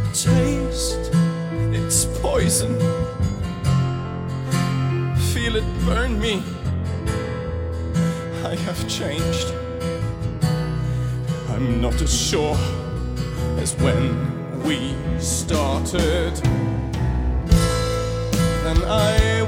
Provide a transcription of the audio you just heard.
Taste, it's poison. Feel it burn me. I have changed. I'm not as sure as when we started. And I